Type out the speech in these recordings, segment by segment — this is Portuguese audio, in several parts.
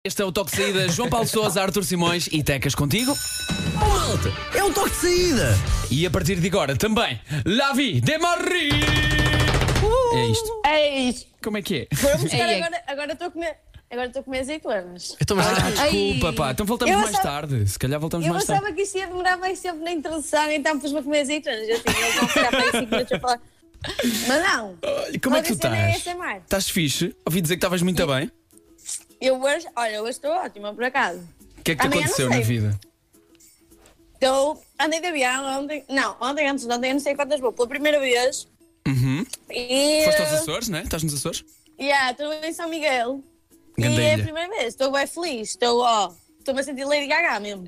Este é o Toque de Saída. João Paulo Sousa, Arthur Simões e Tecas contigo. Malta, é o Toque de Saída. E a partir de agora também La Vie de Marie. É isto. É isso. Como é que é? Vamos buscar agora estou a comer. Agora estou a comer azeitonas. Desculpa, pá. Então voltamos Eu mais achava- tarde. Se calhar voltamos Eu mais tarde. achava que isto ia demorar mais tempo na introdução, então pus-me a comer azeitonas. Eu tinha, eles vão ficar para aí 5 minutos a falar. Mas não. Olha, como é que tu estás? Estás fixe? Ouvi dizer que estavas muito bem. Eu hoje estou ótima, por acaso. O que é que te Amanhã aconteceu não na sei. vida? Andei de avião ontem antes de ontem, não sei quantas vou, pela primeira vez. Uhum. E. Foste aos Açores, não é? Estás nos Açores? Estou em São Miguel. Grande E é a ilha. primeira vez, estou bem feliz. Estou-me a sentir Lady Gaga mesmo.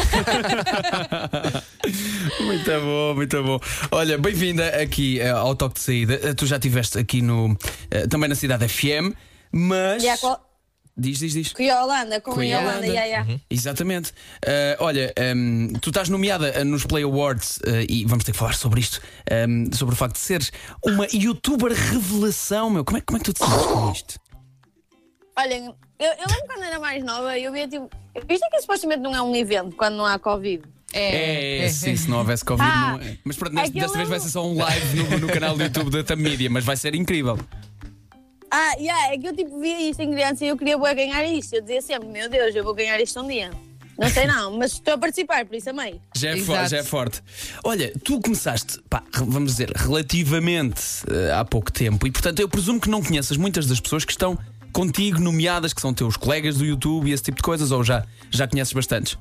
Muito bom, muito bom. Olha, bem-vinda aqui ao Toque de Saída. Tu já estiveste aqui também na Cidade FM, mas. Diz. Com a Holanda, com a Holanda. Uhum. Exatamente. Olha, tu estás nomeada nos Play Awards e vamos ter que falar sobre isto. Sobre o facto de seres uma youtuber revelação, meu. Como é que tu te sentes com isto? Olha, eu lembro quando era mais nova, eu via tipo. Isto é que supostamente não é um evento quando não há Covid. Sim, se não houvesse Covid, Ah, não é. Mas pronto, aquilo desta vez vai ser só um live no canal do YouTube da Tamídia, mas vai ser incrível. É que eu tipo via isto em criança e eu queria bué ganhar isto. Eu dizia sempre, meu Deus, eu vou ganhar isto um dia. Não sei não, mas estou a participar, por isso amei. Já Exato. é forte. Olha, tu começaste, vamos dizer, relativamente há pouco tempo e, portanto, eu presumo que não conheças muitas das pessoas que estão contigo nomeadas, que são teus colegas do YouTube e esse tipo de coisas, ou já conheces bastantes?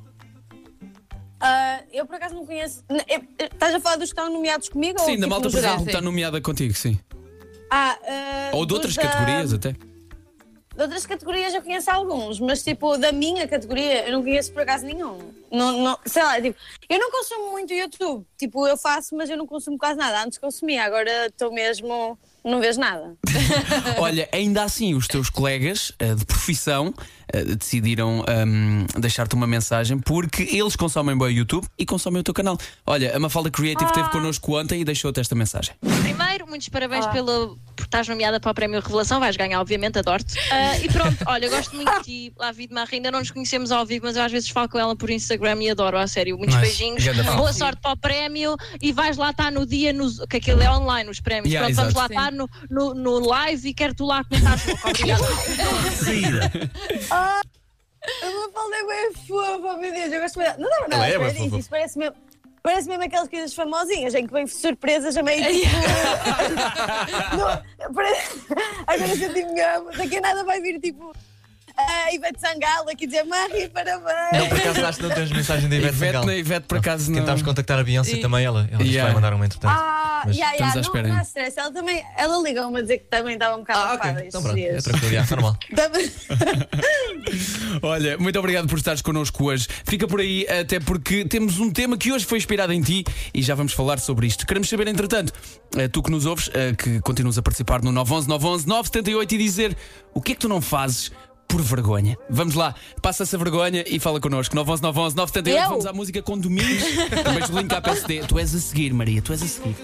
Eu por acaso não conheço. Estás a falar dos que estão nomeados comigo? Sim, ou, da tipo, malta, no por geral? exemplo, que está nomeada contigo, sim. Ou de outras dos da- categorias até. De outras categorias eu conheço alguns, mas tipo, da minha categoria eu não conheço por acaso nenhum. Não, sei lá, tipo, eu não consumo muito YouTube. Tipo, eu faço, mas eu não consumo quase nada. Antes consumia, agora estou mesmo. Não vejo nada. Olha, ainda assim, os teus colegas de profissão decidiram deixar-te uma mensagem porque eles consomem bem o YouTube e consomem o teu canal. Olha, a Mafalda Creative esteve connosco ontem e deixou-te esta mensagem. Primeiro, muitos parabéns por estás nomeada para o Prémio Revelação. Vais ganhar, obviamente, adoro-te. E pronto, olha, gosto muito de ti, La Vie de Marie. Ainda não nos conhecemos ao vivo, mas eu às vezes falo com ela por Instagram e adoro, a sério. Muitos beijinhos, boa sorte para o prémio e vais lá estar no dia, que aquilo é online, os prémios. Yeah, Pronto, vamos lá exato. estar no live e quero tu lá comentar. Obrigada. Saída. A Mafalda é bem fofa, meu Deus, eu gosto muito. Não dava nada Ela é a bué ver isso. fofa. Isso parece mesmo aquelas coisas famosinhas em que vem surpresas a meio tipo. Agora senti-me. Daqui a nada vai vir tipo. Ivete Sangalo aqui dizer Marie, parabéns. Não, por acaso acho que não tens mensagem da Ivete Sangalo. Ivete por acaso não. Tentámos contactar a Beyoncé também, ela disse que vai mandar uma entretanto. Mas estamos à espera. Não há stress. Ela ligou-me a dizer que também estava um bocado ok, ocupada então estes pronto, é dias. tranquilo, normal. Olha, muito obrigado por estares connosco hoje. Fica por aí, até porque temos um tema que hoje foi inspirado em ti e já vamos falar sobre isto. Queremos saber, entretanto, tu que nos ouves, que continuas a participar no 911 911 978 e dizer o que é que tu não fazes por vergonha. Vamos lá, passa essa vergonha e fala connosco. 911 911 978. Eu? Vamos à música com Domingos. Também Julinho KPSD. Tu és a seguir, Maria, tu és a seguir.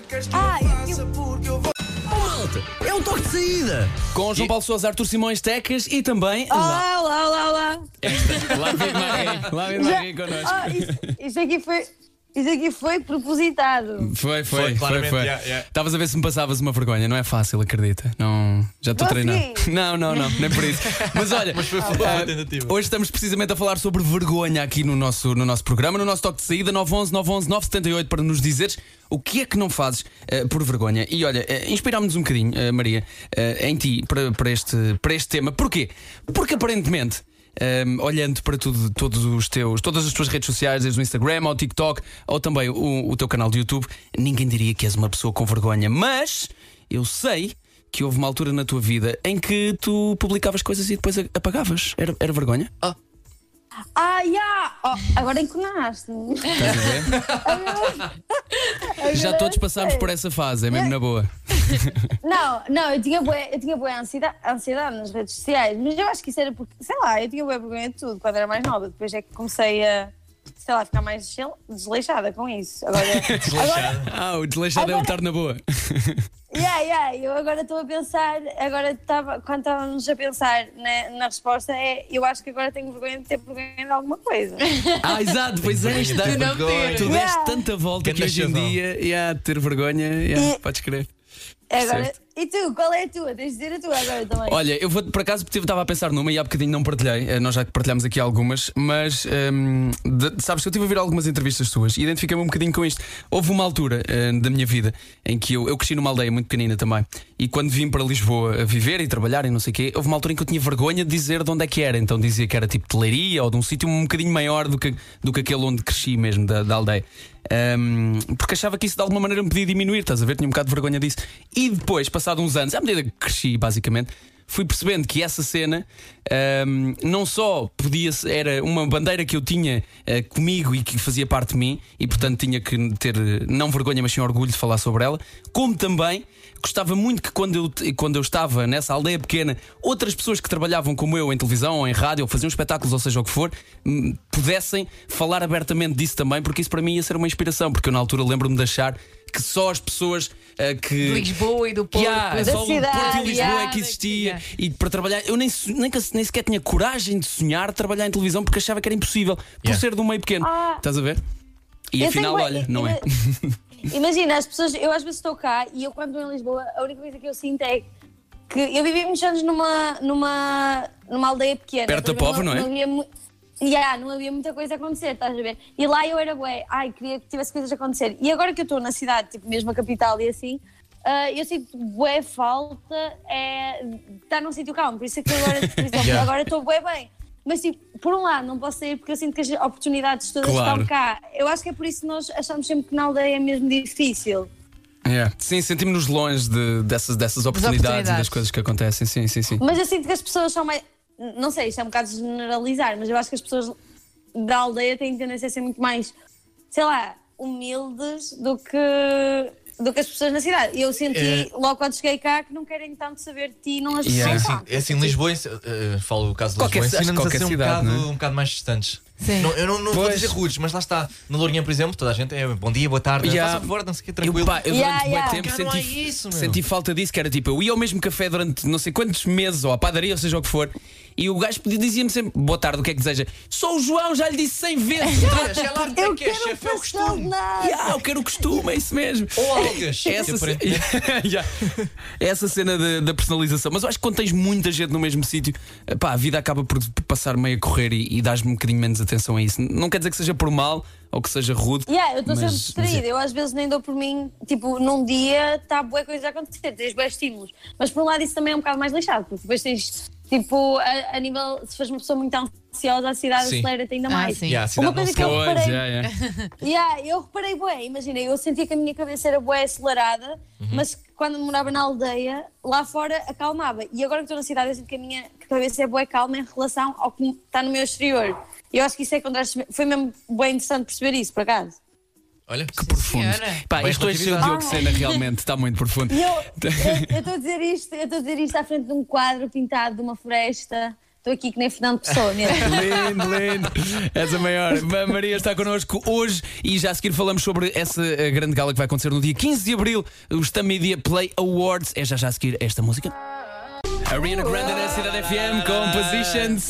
Malta, é o Toque de Saída. Com João Paulo Sousa, Arthur Simões, Tecas e também Olá. Lá vem Maria connosco. Isto aqui foi propositado. Foi. claramente, yeah. Estavas a ver se me passavas uma vergonha, não é fácil, acredita. Não, já estou Consegui. treinado. Não, nem por isso. Mas olha, Mas foi uma tentativa. hoje estamos precisamente a falar sobre vergonha aqui no nosso programa, no nosso Toque de Saída, 911 911 978, para nos dizeres o que é que não fazes por vergonha. E olha, inspirámos-nos um bocadinho, Maria, em ti, para este tema. Porquê? Porque aparentemente. Olhando para todas as tuas redes sociais, desde o Instagram ao TikTok ou também o teu canal de YouTube, ninguém diria que és uma pessoa com vergonha. Mas eu sei que houve uma altura na tua vida em que tu publicavas coisas e depois apagavas. Era vergonha? Agora enconaste. Estás a ver? Já todos passámos por essa fase, é mesmo na boa. Não, eu tinha boa ansiedade nas redes sociais, mas eu acho que isso era porque, sei lá, eu tinha boa vergonha de tudo quando era mais nova. Depois é que comecei a, sei lá, ficar mais desleixada com isso. Agora, O desleixado é o estar na boa. Eu agora estou a pensar, quando estávamos a pensar na resposta, eu acho que agora tenho vergonha de ter vergonha de alguma coisa. Exato, pois é, tu deste tanta volta que hoje em dia, ter vergonha, podes crer. Agora, e tu, qual é a tua? Tens de dizer a tua agora também. Olha, eu vou, por acaso, estava a pensar numa e há bocadinho não partilhei. Nós já partilhamos aqui algumas, mas sabes que eu estive a ouvir algumas entrevistas tuas e identifiquei-me um bocadinho com isto. Houve uma altura da minha vida em que eu cresci numa aldeia muito pequenina também. E quando vim para Lisboa a viver e trabalhar e não sei o quê, houve uma altura em que eu tinha vergonha de dizer de onde é que era. Então dizia que era tipo de Leiria ou de um sítio um bocadinho maior do que aquele onde cresci mesmo, da aldeia. Porque achava que isso de alguma maneira me podia diminuir, estás a ver? Tinha um bocado de vergonha disso. E depois, passado uns anos, à medida que cresci basicamente, fui percebendo que essa cena não só era uma bandeira que eu tinha comigo e que fazia parte de mim, e portanto tinha que ter não vergonha, mas sim orgulho de falar sobre ela, como também gostava muito que quando eu estava nessa aldeia pequena, outras pessoas que trabalhavam como eu em televisão ou em rádio ou faziam espetáculos, ou seja o que for, pudessem falar abertamente disso também, porque isso para mim ia ser uma inspiração. Porque eu na altura lembro-me de achar que só as pessoas que de Lisboa e do Porto, só o Porto e Lisboa é que existia. E para trabalhar, eu nem sequer tinha coragem de sonhar de trabalhar em televisão, porque achava que era impossível por ser de um meio pequeno. Estás a ver? E afinal, olha, não é. Imagina, as pessoas, eu às vezes estou cá e eu quando estou em Lisboa, a única coisa que eu sinto é que eu vivi muitos anos numa aldeia pequena. Perto da Póvoa, não é? Não havia muita coisa a acontecer, estás a ver? E lá eu era bué, queria que tivesse coisas a acontecer. E agora que eu estou na cidade, tipo mesmo a capital e assim, eu sinto bué falta de estar num sítio calmo. Por isso é que agora, por exemplo, agora estou bué bem. Mas tipo, por um lado não posso sair porque eu sinto que as oportunidades todas estão cá. Eu acho que é por isso que nós achamos sempre que na aldeia é mesmo difícil. Sim, sentimos-nos longe dessas oportunidades e das coisas que acontecem. Sim. Mas eu sinto que as pessoas são mais... Não sei, isto é um bocado de generalizar, mas eu acho que as pessoas da aldeia têm tendência a ser muito mais, sei lá, humildes do que as pessoas na cidade. E eu senti logo quando cheguei cá que não querem tanto saber de ti e não as pessoas. É assim, Lisboa, falo o caso de Lisboa, ensina-nos a ser um bocado mais distantes. Eu não vou dizer rudes, mas lá está. Na Lourinhã, por exemplo, toda a gente é bom dia, boa tarde, faça favor, não sei o que, tranquilo. Eu durante muito tempo senti falta disso, que era tipo, eu ia ao mesmo café durante não sei quantos meses, ou à padaria, ou seja o que for, e o gajo dizia-me sempre, boa tarde, o que é que deseja? Sou o João, já lhe disse 100 vezes. Eu quero chefe, é o costume. Eu quero o costume, é isso mesmo. Ou algas. Essa cena da personalização. Mas eu acho que quando tens muita gente no mesmo sítio, a vida acaba por passar meio a correr e dás-me um bocadinho menos atenção a isso. Não quer dizer que seja por mal ou que seja rude. Eu estou sempre distraída. Eu às vezes nem dou por mim, tipo, num dia está boa coisa a acontecer, tens bons estímulos. Mas por um lado isso também é um bocado mais lixado, porque depois tens, tipo, a nível, se fores uma pessoa muito ansiosa, a cidade acelera-te ainda mais. Uma coisa que eu reparei. Eu reparei bué, imagina, eu sentia que a minha cabeça era bué acelerada, mas quando morava na aldeia, lá fora acalmava. E agora que estou na cidade, eu sinto que a minha cabeça é bué calma em relação ao que está no meu exterior. Eu acho que isso é contraste. Foi mesmo bem interessante perceber isso, por acaso. Olha, que profundo. Isto é o seu Diogo Sena, realmente está muito profundo. Eu estou a dizer isto à frente de um quadro pintado de uma floresta. Estou aqui que nem Fernando Pessoa. Lindo. És a maior. A Maria está connosco hoje e já a seguir falamos sobre essa grande gala que vai acontecer no dia 15 de Abril, os TAM Media Play Awards. É já a seguir esta música. Ariana Grande na Cidade FM com Positions.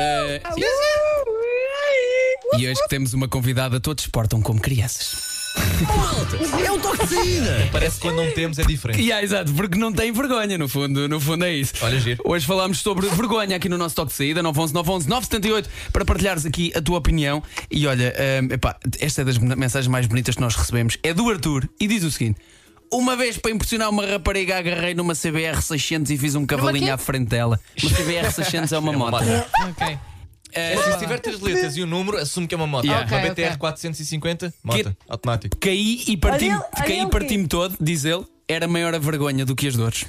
E hoje que temos uma convidada, todos se portam como crianças. Malta, é um toque de saída. Parece que quando não temos é diferente. Exato, porque não tem vergonha, no fundo é isso. Olha, giro. Hoje falámos sobre vergonha aqui no nosso toque de saída, 911-911-978, para partilhares aqui a tua opinião. E olha, esta é das mensagens mais bonitas que nós recebemos, é do Arthur, e diz o seguinte: uma vez, para impressionar uma rapariga, agarrei numa CBR 600 e fiz um cavalinho à frente dela. Uma CBR 600 é uma moto. Ok. Se tiver 3 letras e o número, assume que é uma moto. Uma BTR 450, moto, automático. Caí e parti-me todo, diz ele. Era maior a vergonha do que as dores.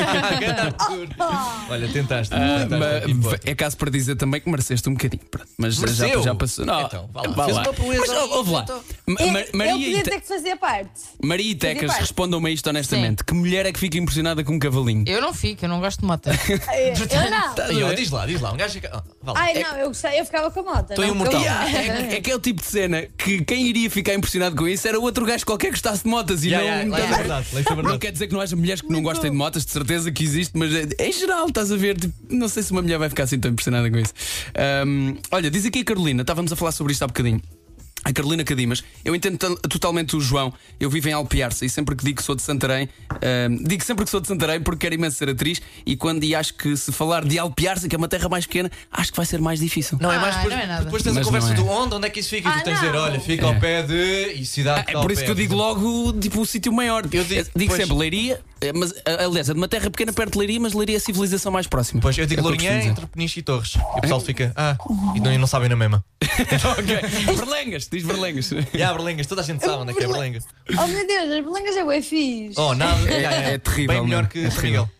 Olha, tentaste. É caso para dizer também que mereceste um bocadinho. Mas já passou. Não, então, vá lá. Mas ouve lá. Eu podia ter que fazer parte. Maria e Tecas, respondam-me a isto honestamente. Que mulher é que fica impressionada com um cavalinho? Eu não fico, eu não gosto de moto. Eu não. Diz lá. Um gajo fica. Eu ficava com a moto. Estou imortal. É que é o tipo de cena que quem iria ficar impressionado com isso era outro gajo qualquer que gostasse de motas e não. É verdade. Não quer dizer que não haja mulheres que não gostem de motas, de certeza que existe, mas em geral, estás a ver, tipo, não sei se uma mulher vai ficar assim tão impressionada com isso. Olha, diz aqui a Carolina, estávamos a falar sobre isto há bocadinho. A Carolina Cadimas, eu entendo totalmente o João. Eu vivo em Alpiarça e sempre que digo que sou de Santarém, digo sempre que sou de Santarém porque quero imenso ser atriz. E acho que se falar de Alpiarça, que é uma terra mais pequena, acho que vai ser mais difícil. Não, é mais depois, não é nada. depois tens a conversa do onde é que isso fica e tu tens de dizer, olha, fica ao pé de e cidade que É por isso que eu digo logo, tipo, o sítio maior. Eu digo sempre Leiria, mas aliás, é de uma terra pequena perto de Leiria, mas Leiria é a civilização mais próxima. Pois eu digo Lourinhã entre Peniche e Torres. E o pessoal fica, e não sabem na mesma. Ok, Berlengas, diz Berlengas. Berlengas, toda a gente sabe onde é que é Berlengas. Oh meu Deus, as Berlengas é bué fixe. Oh, nada, é terrível. Bem melhor que Miguel.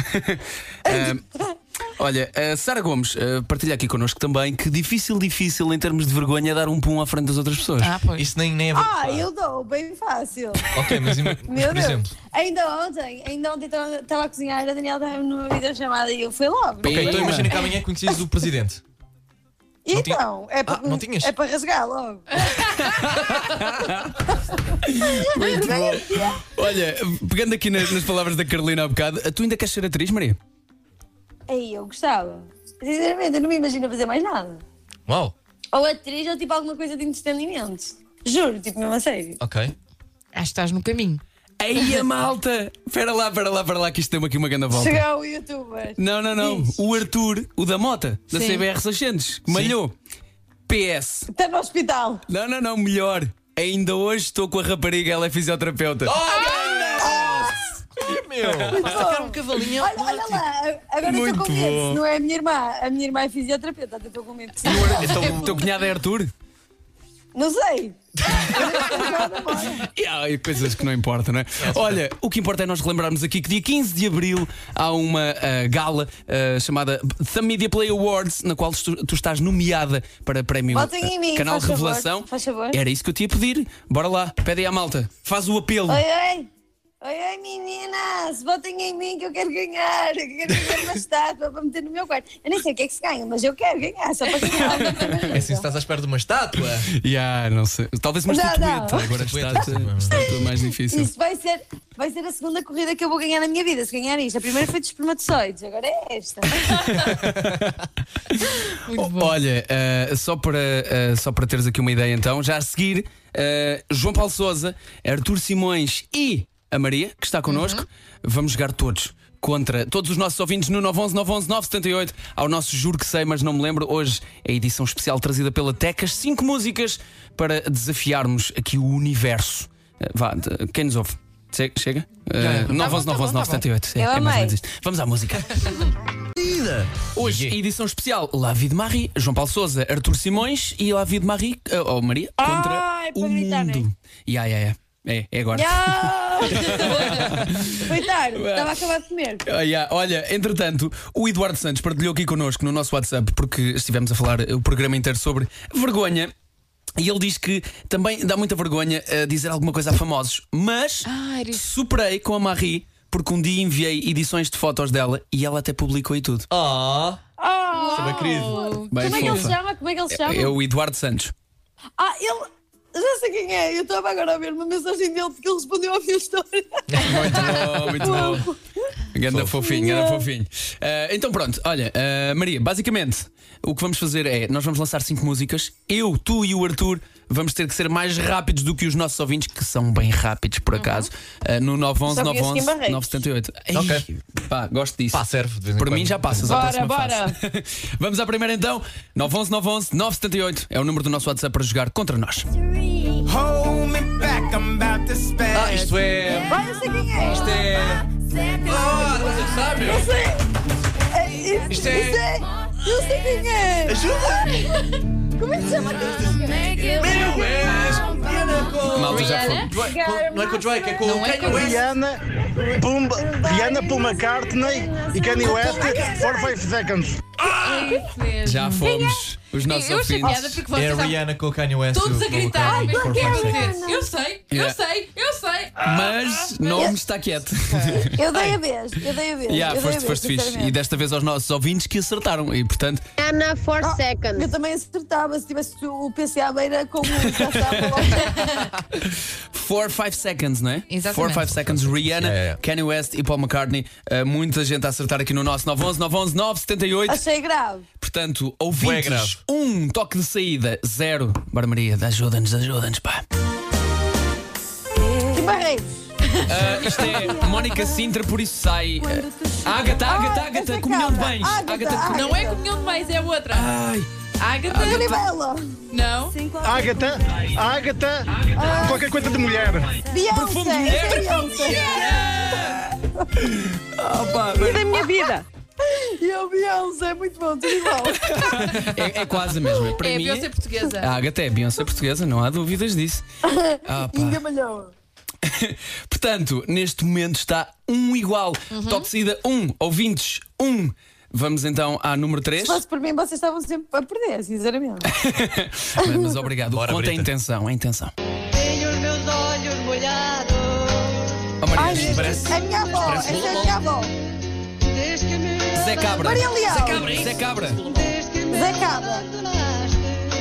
Olha, a Sara Gomes partilha aqui connosco também que difícil em termos de vergonha dar um pum à frente das outras pessoas. Pois. Isso nem é verdade. Eu dou, bem fácil. Ok, mas Meu por Deus. exemplo. Ainda ontem estava a cozinhar, a Daniela estava numa videochamada e eu fui logo. Ok, então imagina que amanhã conheces o presidente. Então, é para não tinhas? é para rasgar logo. Muito bom. Olha, pegando aqui nas palavras da Carolina há bocado, tu ainda queres ser atriz, Maria? Aí eu gostava. Sinceramente, eu não me imagino fazer mais nada. Uau. Ou atriz ou tipo alguma coisa de entretenimento. Juro, tipo mesmo a sério. Ok. Acho que estás no caminho. Ei, a malta! Espera lá, que isto tem aqui uma grande volta. Chegar o youtuber. Não. Diz. O Arthur, o da Mota, da Sim. CBR 600, que malhou. PS. Está no hospital. Não, melhor. Ainda hoje estou com a rapariga, ela é fisioterapeuta. Meu! Ficar um cavalinho. Olha lá, agora Muito estou com medo. bom. Se não é a minha irmã. A minha irmã é fisioterapeuta, até estou com medo. Então, o teu cunhado é Arthur? Não sei. E coisas que não importam, não é? Olha, o que importa é nós relembrarmos aqui que dia 15 de abril há uma gala chamada The Media Play Awards, na qual tu estás nomeada para prémio Votem em mim, Canal faz favor, Revelação. faz favor. Era isso que eu te ia pedir. Bora lá, pede aí à malta. Faz o apelo. Oi, meninas, votem em mim que eu quero ganhar. Eu quero ganhar uma estátua para meter no meu quarto. Eu nem sei o que é que se ganha, mas eu quero ganhar, só para ganhar. É assim, se estás à espera de uma estátua. Não sei. Talvez uma Não. estatueta. Agora estátua é mais difícil. Isso vai ser a segunda corrida que eu vou ganhar na minha vida, se ganhar isto. A primeira foi de espermatozoides, agora é esta. Muito bom. Olha, só para teres aqui uma ideia, então, já a seguir, João Paulo Sousa, Arthur Simões e a Maria, que está connosco, vamos jogar todos contra todos os nossos ouvintes no 911-911-978 ao nosso Juro que Sei, mas não me lembro. Hoje é a edição especial trazida pela Tecas, 5 músicas para desafiarmos aqui o universo. Quem nos ouve? Chega? 911-911-978. É mais ou menos isto. Vamos à música. Hoje, edição especial La Vie de Marie, João Paulo Sousa, Arthur Simões e La Vie de Marie, ou Maria, contra é o para gritar, mundo. É agora. Foi tarde, estava a acabar de comer. Olha, entretanto, o Eduardo Santos partilhou aqui connosco no nosso WhatsApp, porque estivemos a falar o programa inteiro sobre vergonha. E ele diz que também dá muita vergonha dizer alguma coisa a famosos. Mas superei com a Marie, porque um dia enviei edições de fotos dela e ela até publicou e tudo. Chama querido. Bem Como é que ele fofa. se chama? Como é que ele se chama? É o Eduardo Santos. Ele. Já sei quem é. Eu estava agora a ver uma mensagem dele porque ele respondeu à minha história. Muito bom. Ganda fofinho. Então pronto, olha, Maria, basicamente o que vamos fazer é, nós vamos lançar 5 músicas. Eu, tu e o Arthur vamos ter que ser mais rápidos do que os nossos ouvintes, que são bem rápidos por acaso, no 911-911-978. Ok. Pá, gosto disso. Serve de vez em Por quando. mim já passas. Bora. Vamos à primeira então. 911-911-978 é o número do nosso WhatsApp para jogar contra nós. Isto é. Eu sei quem é. Isto é. Você sabe? Eu sei. Isto é. Eu sei quem é. Ajuda! Como é que se chama aquela música? Meu, é. Malta já foi. Não é com o Drake, é com o Não é Kanye com- West. Rihanna, Paul McCartney e Kanye West for 5 seconds. Já fomos. Os nossos Eu achei piada ouvintes. porque É a vocês estavam Rihanna com o Kanye West. todos a gritar ao mesmo tempo a dizer: Rihanna. eu sei. Mas não está quieto. Eu dei a vez. Foste fixe. E desta vez aos nossos ouvintes que acertaram. E portanto, Rihanna 4 seconds. Eu também acertava se tivesse o PC à beira com o já estava logo. 4, 5 Seconds, não é? Exatamente. 4, 5 Seconds, Rihanna, Kanye West e Paul McCartney. Muita gente a acertar aqui no nosso 911 978. Achei grave. Portanto, ouvintes, 1 toque de saída, 0. Bora Maria, ajuda-nos, pá. Que barreiros. Isto é Mónica Sintra, por isso sai. Ágata, comunhão de bens. Ágata, Não é comunhão de bens, é outra. Ai, Ágata. Canibela. Não. Ágata, qualquer coisa de mulher. Perfume de mulher. E da minha vida. E a Beyoncé, é muito bom, tudo igual. É quase a mesma. Para É a mim, Beyoncé portuguesa. a Ágata é a Beyoncé portuguesa, não há dúvidas disso. Engamalhou. Portanto, neste momento está 1 igual. Toque de saída 1, ouvintes 1. Vamos então à número 3. Se fosse por mim, vocês estavam sempre a perder, sinceramente. Mas obrigado. Bora, Conta a Brita. intenção, a intenção. Tenho os meus olhos molhados. Oh, Maria, Ai, isto parece a minha avó, essa é a minha avó. Desde que me Zé Cabra. Maria Leal. Zé Cabra. Desde que me Zé Cabra. abandonaste.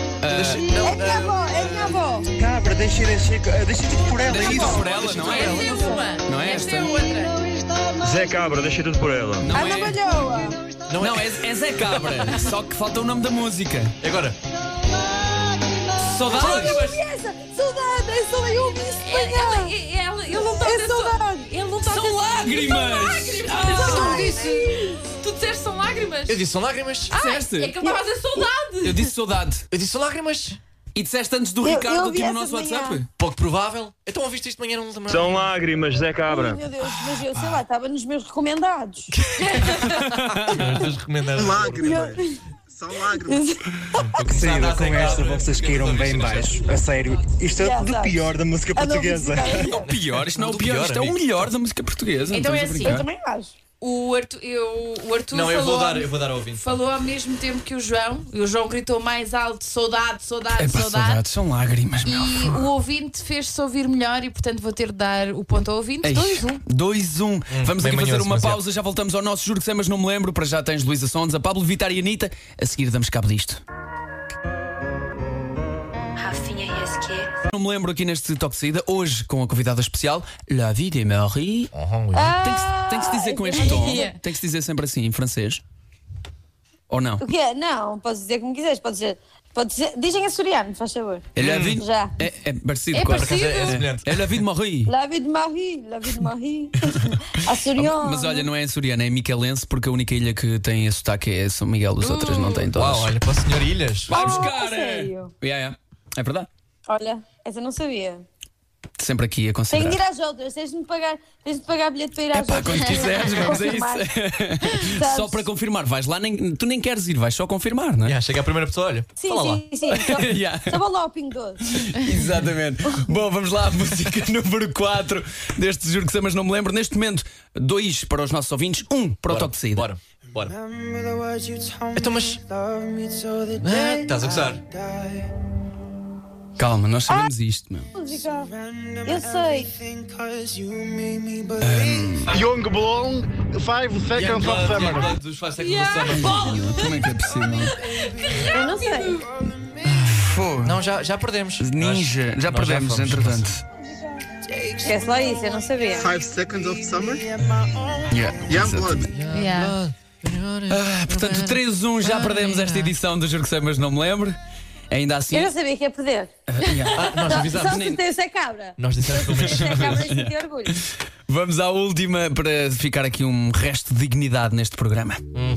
É minha avó. Cabra, deixa tudo por ela. Deixa tudo por ela, não é? Esta é uma. Não é Esta esta? é outra. Não está mais. Zé Cabra, deixa tudo por ela. Não Ana é? Malhoa. Não, é Zé Cabra. Só que falta o nome da música. E agora? Saudades. Essa, saudade, é só eu ouvi isso de manhã. Ele não está a É dizer saudade. Ele não está a São dizer lágrimas. Tu disseste são lágrimas? Eu disse são lágrimas. Disseste? É que ele estava a dizer saudade. Eu disse saudade. Eu disse são lágrimas. E disseste antes do Eu Ricardo ouvi aqui no essa nosso de manhã. WhatsApp? Pouco provável. Então ouviste isto de manhã no São lágrimas, Zé Ai, Cabra. meu Deus, mas eu sei lá, estava nos meus recomendados. As recomendadas. Lágrimas. São lágrimas. Que Saída com esta, vocês caíram bem baixo. A sério, isto é Já do sabes. pior da música Ah, não, portuguesa. isso O pior, isto não é o Do pior, pior, isto é o amigo. melhor da música portuguesa. Então não é estamos a assim. eu brincar. também acho. O Arthur Não, eu falou, vou dar ao ouvinte. falou ao mesmo tempo que o João. E o João gritou mais alto: saudade, saudade, É para saudade. saudades, são lágrimas, meu. E o ouvinte fez-se ouvir melhor e, portanto, vou ter de dar o ponto ao ouvinte. 2-1. 2-1. Vamos bem aqui fazer manhoso, uma mas é. pausa, já voltamos ao nosso Juro que sei, mas não me lembro. Para já tens Luísa Sons, a Pablo Vittar e a Anitta. A seguir damos cabo disto. Rafinha e SQ. Não me lembro aqui neste toque de saída, hoje com a convidada especial, La Vie de Marie. Tem que se dizer com este tom. Tem que se dizer sempre assim, em francês. Ou não? O quê? Não, podes dizer como quiseres, pode dizer. Dizem açoriano, faz favor. É La Vie. Já. É parecido, É quase. parecido. É semelhante. É La Vie de Marie. La vie de Marie. Açoriano. Mas olha, não é açoriana, é miquelense, porque a única ilha que tem esse sotaque é São Miguel, as outras não têm todas. Uau, olha para o Senhor Ilhas. Vai a buscar! sério? É verdade. Olha, essa eu não sabia. Sempre aqui a Tenho considerar. de ir às outras, tens de pagar bilhete para ir às Pá, outras. quando quiseres, vamos a Confirmar. isso. Sabes? Só para confirmar, vais lá, tu nem queres ir, vais só confirmar, não é? Yeah, chega a primeira pessoa, olha. Sim, fala lá. sim. Yeah. Só vou lá ao Pingo Doce. Exatamente. Bom, vamos lá, música número 4 deste Juro que sei, mas não me lembro. Neste momento, 2 para os nossos ouvintes, 1 para o toque de saída. Bora. Então, mas. Estás a gozar? Calma, nós sabemos isto, meu. Música. Eu sei. Young Blonde, 5 Seconds of Summer. Dos 5 Seconds of Summer. Como é que é possível? Eu não sei. Fogo. Não, já perdemos. Ninja, já Nós perdemos, fomos. entretanto. Esquece lá isso, eu não sabia. 5 Seconds of Summer? Yeah. Young Blood. Yeah. Portanto, 3-1, já perdemos esta edição do Juro que sei, mas não me lembro. Ainda assim. Eu não sabia que ia perder. Nós Só avisámos. se tem essa cabra. Nós dissemos pelo menos. Essa cabra tem que ter orgulho. Vamos à última para ficar aqui um resto de dignidade neste programa.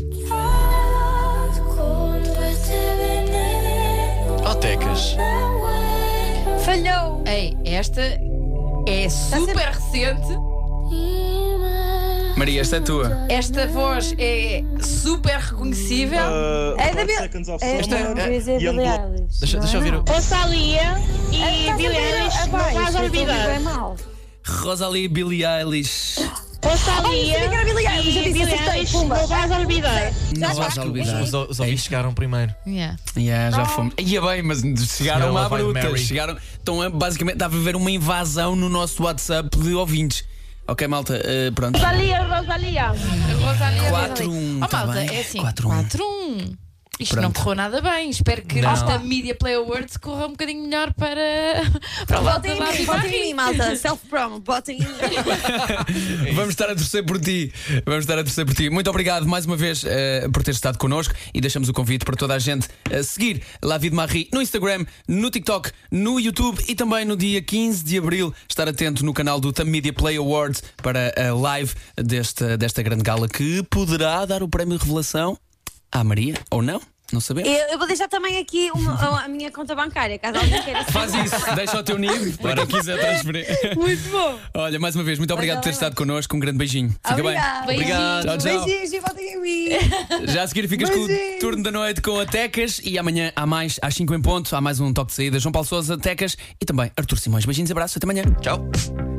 Oh, Tecas. Falhou. Ei, esta é super recente. Maria, esta é tua. Esta voz é super reconhecível. É da 5 Seconds of Esta Summer. é da Young Billie Blood. Eilish. Deixa eu ouvir o. Rosalia e Billie Eilish não vais É olvidar. mal. Rosalie, Billie Eilish. Rosalia sabia que era Billie Eilish, eu e disse, Billie acertei, Eilish pumba. não vais olvidar. Não vais olvidar. Os ouvintes chegaram primeiro. Yeah. Já fomos. Ia bem, mas chegaram Chegaram à lá, vai bruta. Mary. Chegaram. Então, basicamente, estava a haver uma invasão no nosso WhatsApp de ouvintes. Ok, malta, pronto. Rosalia. Rosalia. 4-1. Oh, tá malta, bem. é assim. 4-1. 4-1. Isto não correu nada bem. Espero que esta Media Play Awards corra um bocadinho melhor para o lado da Lavi Botem em mim, malta. Self-promo, botem em mim. Vamos estar a torcer por ti. Muito obrigado mais uma vez por ter estado connosco e deixamos o convite para toda a gente seguir La Vie de Marie no Instagram, no TikTok, no YouTube e também no dia 15 de Abril estar atento no canal do Thumb Media Play Awards para a live desta grande gala que poderá dar o prémio Revelação à Maria, ou não? Não sabemos. Eu vou deixar também aqui a minha conta bancária, caso alguém queira. Faz isso, deixa o teu NIB para quem quiser transferir. Muito bom. Olha, mais uma vez, muito obrigado por ter estado connosco. Um grande beijinho. Fica bem. Obrigado. Tchau, tchau. Beijinhos e voltem a mim. Já a seguir ficas com o turno da noite com a Tecas e amanhã há mais, às 5 em ponto, há mais um toque de saída. João Paulo Sousa, Tecas e também Artur Simões. Beijinhos, abraço, até amanhã. Tchau.